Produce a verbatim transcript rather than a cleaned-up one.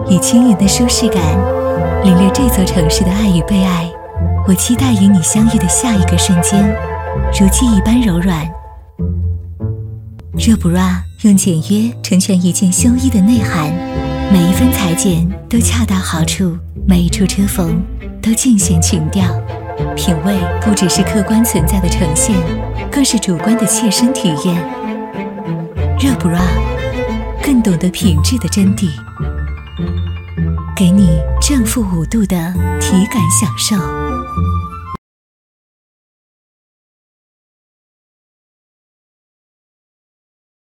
以轻盈的舒适感领略这座城市的爱与被爱。我期待与你相遇的下一个瞬间，如记忆般柔软。热 bra 用简约成全一件胸衣的内涵，每一分裁剪都恰到好处，每一处车缝都尽显情调。品味不只是客观存在的呈现，更是主观的切身体验。热 bra 更懂得品质的真谛，给你正负五度的体感享受。